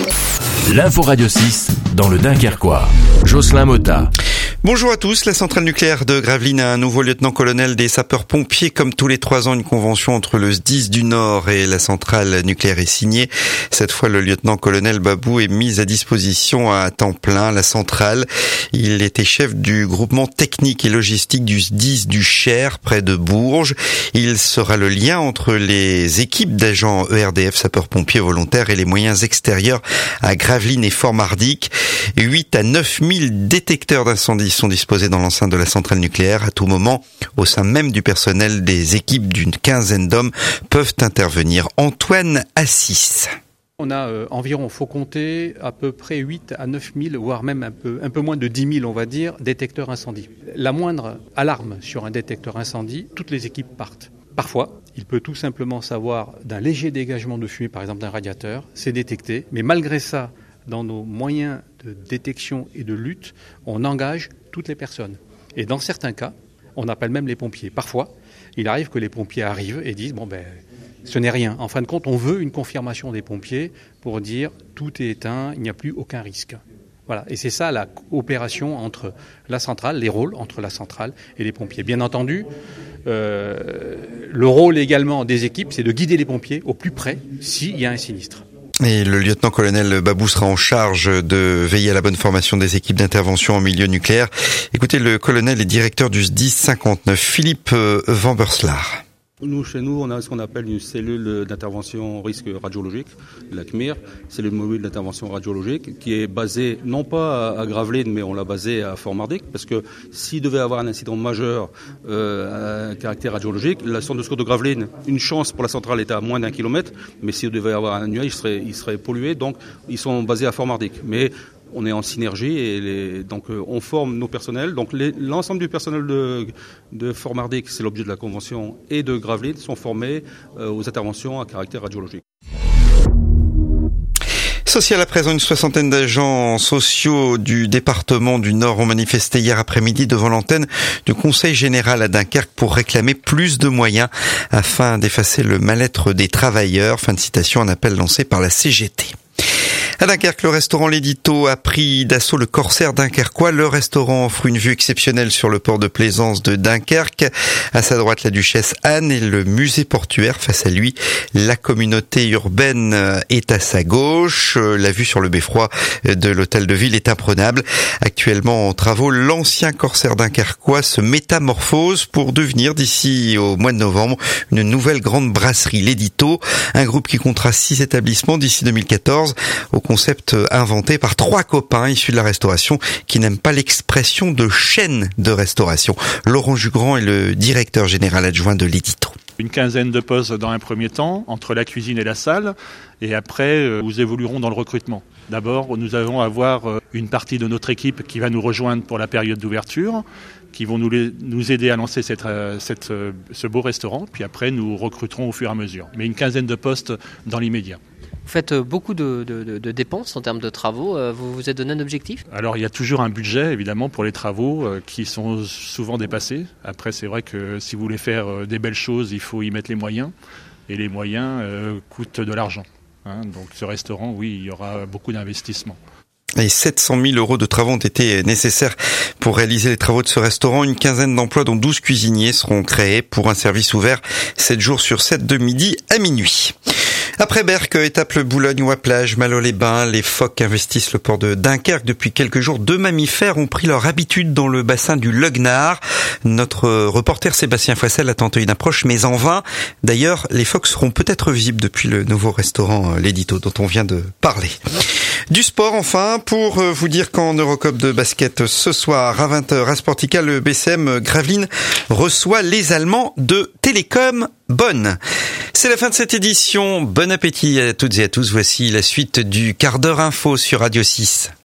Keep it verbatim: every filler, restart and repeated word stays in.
L'info Radio six dans le Dunkerquois. Jocelyn Motta. Bonjour à tous. La centrale nucléaire de Gravelines a un nouveau lieutenant-colonel des sapeurs-pompiers. Comme tous les trois ans, une convention entre le S D I S du Nord et la centrale nucléaire est signée. Cette fois, le lieutenant-colonel Babou est mis à disposition à temps plein. La centrale, il était chef du groupement technique et logistique du S D I S du Cher, près de Bourges. Il sera le lien entre les équipes d'agents E R D F, sapeurs-pompiers volontaires, et les moyens extérieurs à Gravelines et Fort-Mardic. huit à neuf mille détecteurs d'incendie sont disposés dans l'enceinte de la centrale nucléaire. À tout moment, au sein même du personnel, des équipes d'une quinzaine d'hommes peuvent intervenir. Antoine Assis. On a euh, environ, faut compter, à peu près huit à neuf mille, voire même un peu, un peu moins de dix mille, on va dire, détecteurs incendie. La moindre alarme sur un détecteur incendie, toutes les équipes partent. Parfois, il peut tout simplement savoir d'un léger dégagement de fumée, par exemple d'un radiateur, c'est détecté, mais malgré ça, dans nos moyens de détection et de lutte, on engage toutes les personnes. Et dans certains cas, on appelle même les pompiers. Parfois, il arrive que les pompiers arrivent et disent « bon ben, ce n'est rien ». En fin de compte, on veut une confirmation des pompiers pour dire « tout est éteint, il n'y a plus aucun risque ». Voilà. Et c'est ça la coopération entre la centrale, les rôles entre la centrale et les pompiers. Bien entendu, euh, le rôle également des équipes, c'est de guider les pompiers au plus près s'il y a un sinistre. Et le lieutenant-colonel Babou sera en charge de veiller à la bonne formation des équipes d'intervention en milieu nucléaire. Écoutez, le colonel et directeur du S D I S cinquante-neuf, Philippe Van Berselaar. Nous, chez nous, on a ce qu'on appelle une cellule d'intervention risque radiologique, la C M I R, cellule mobile d'intervention radiologique, qui est basée non pas à Gravelines, mais on l'a basée à Fort-Mardic, parce que s'il devait avoir un incident majeur euh, à caractère radiologique, la sonde de secours de Gravelines, une chance pour la centrale était à moins d'un kilomètre, mais s'il devait avoir un nuage, il serait, il serait pollué, donc ils sont basés à Fort-Mardic. Mais on est en synergie et les, donc euh, on forme nos personnels. Donc les, l'ensemble du personnel de, de Fort-Mardic, c'est l'objet de la convention, et de Gravelines sont formés euh, aux interventions à caractère radiologique. Social à présent, une soixantaine d'agents sociaux du département du Nord ont manifesté hier après-midi devant l'antenne du Conseil général à Dunkerque pour réclamer plus de moyens afin d'effacer le mal-être des travailleurs. Fin de citation, un appel lancé par la C G T. À Dunkerque, le restaurant L'Édito a pris d'assaut le Corsaire dunkerquois. Le restaurant offre une vue exceptionnelle sur le port de plaisance de Dunkerque. À sa droite, la Duchesse Anne et le musée portuaire. Face à lui, la communauté urbaine est à sa gauche. La vue sur le beffroi de l'hôtel de ville est imprenable. Actuellement en travaux, l'ancien Corsaire dunkerquois se métamorphose pour devenir, d'ici au mois de novembre, une nouvelle grande brasserie. L'Édito, un groupe qui comptera six établissements d'ici deux mille quatorze, au concept inventé par trois copains issus de la restauration qui n'aiment pas l'expression de chaîne de restauration. Laurent Jugrand est le directeur général adjoint de l'Édito. Une quinzaine de postes dans un premier temps, entre la cuisine et la salle, et après, nous évoluerons dans le recrutement. D'abord, nous allons avoir une partie de notre équipe qui va nous rejoindre pour la période d'ouverture, qui vont nous, les, nous aider à lancer cette, cette, ce beau restaurant, puis après, nous recruterons au fur et à mesure. Mais une quinzaine de postes dans l'immédiat. Vous faites beaucoup de, de, de dépenses en termes de travaux. Vous vous êtes donné un objectif ? Alors, il y a toujours un budget, évidemment, pour les travaux euh, qui sont souvent dépassés. Après, c'est vrai que si vous voulez faire euh, des belles choses, il faut y mettre les moyens. Et les moyens euh, coûtent de l'argent. Hein. Donc, ce restaurant, oui, il y aura beaucoup d'investissements. Et sept cent mille euros de travaux ont été nécessaires pour réaliser les travaux de ce restaurant. Une quinzaine d'emplois, dont douze cuisiniers, seront créés pour un service ouvert sept jours sur sept de midi à minuit. Après Berck, étape le Boulogne-Ouaplage, Malo-les-Bains, les phoques investissent le port de Dunkerque. Depuis quelques jours, deux mammifères ont pris leur habitude dans le bassin du Lognard. Notre reporter Sébastien Foissel a tenté une approche, mais en vain. D'ailleurs, les phoques seront peut-être visibles depuis le nouveau restaurant L'Édito dont on vient de parler. Du sport enfin, pour vous dire qu'en Eurocup de basket ce soir à vingt heures à Sportica, le B C M Gravelines reçoit les Allemands de Télécom Bonn. C'est la fin de cette édition. Bon appétit à toutes et à tous. Voici la suite du quart d'heure info sur Radio six.